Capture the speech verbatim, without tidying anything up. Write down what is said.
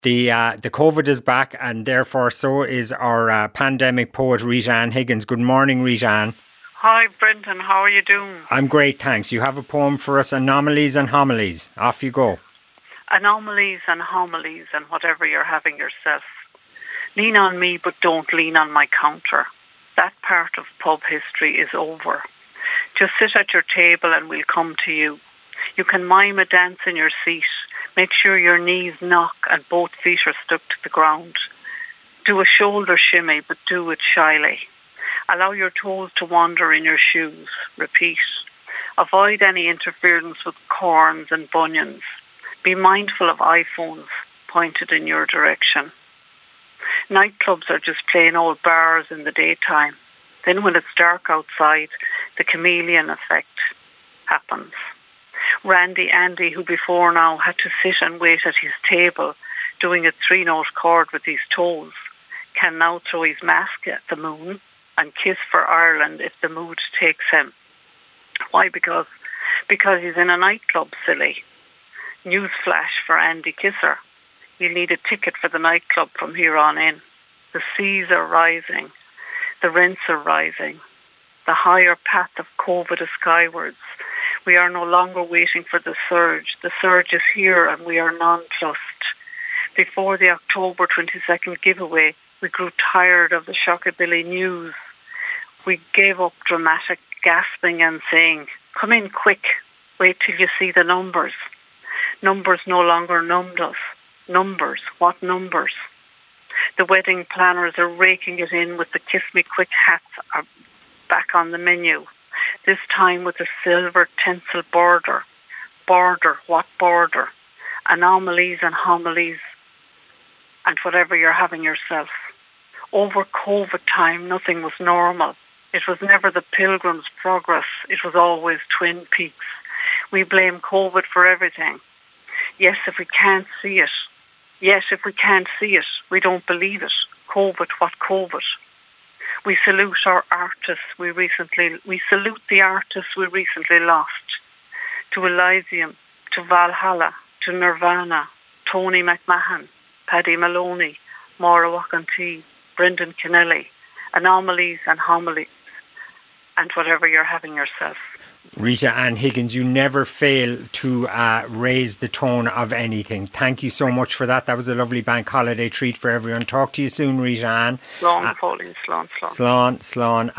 The uh, the COVID is back, and therefore so is our uh, pandemic poet Rita Ann Higgins. Good morning, Rita Ann. Hi, Brendan. How are you doing? I'm great, thanks. You have a poem for us, Anomalies and Homilies. Off you go. Anomalies and homilies and whatever you're having yourself. Lean on me, but don't lean on my counter. That part of pub history is over. Just sit at your table and we'll come to you. You can mime a dance in your seat. Make sure your knees knock and both feet are stuck to the ground. Do a shoulder shimmy, but do it shyly. Allow your toes to wander in your shoes. Repeat. Avoid any interference with corns and bunions. Be mindful of iPhones pointed in your direction. Nightclubs are just plain old bars in the daytime. Then when it's dark outside, the chameleon effect happens. Randy Andy, who before now had to sit and wait at his table, doing a three-note chord with his toes, can now throw his mask at the moon and kiss for Ireland if the mood takes him. Why? Because because he's in a nightclub, silly. Newsflash for Andy Kisser. You'll need a ticket for the nightclub from here on in. The seas are rising. The rents are rising. The higher path of COVID is skywards. We are no longer waiting for the surge. The surge is here and we are nonplussed. Before the October twenty-second giveaway, we grew tired of the shockabilly news. We gave up dramatic gasping and saying, come in quick, wait till you see the numbers. Numbers no longer numbed us. Numbers, what numbers? The wedding planners are raking it in with the Kiss Me Quick hats are back on the menu. This time with a silver tinsel border. Border, what border? Anomalies and homilies and whatever you're having yourself. Over COVID time, nothing was normal. It was never the Pilgrim's Progress. It was always Twin Peaks. We blame COVID for everything. Yes, if we can't see it. Yes, if we can't see it, we don't believe it. COVID, what COVID? We salute our artists we recently, we salute the artists we recently lost. To Elysium, to Valhalla, to Nirvana, Tony McMahon, Paddy Maloney, Maura Wakantee, Brendan Kennelly, Anomalies and Homilies, and whatever you're having yourself. Rita Ann Higgins, you never fail to uh, raise the tone of anything. Thank you so much for that. That was a lovely bank holiday treat for everyone. Talk to you soon, Rita Ann. Slán, Pauline, Slán, Slán. Slán, Slán.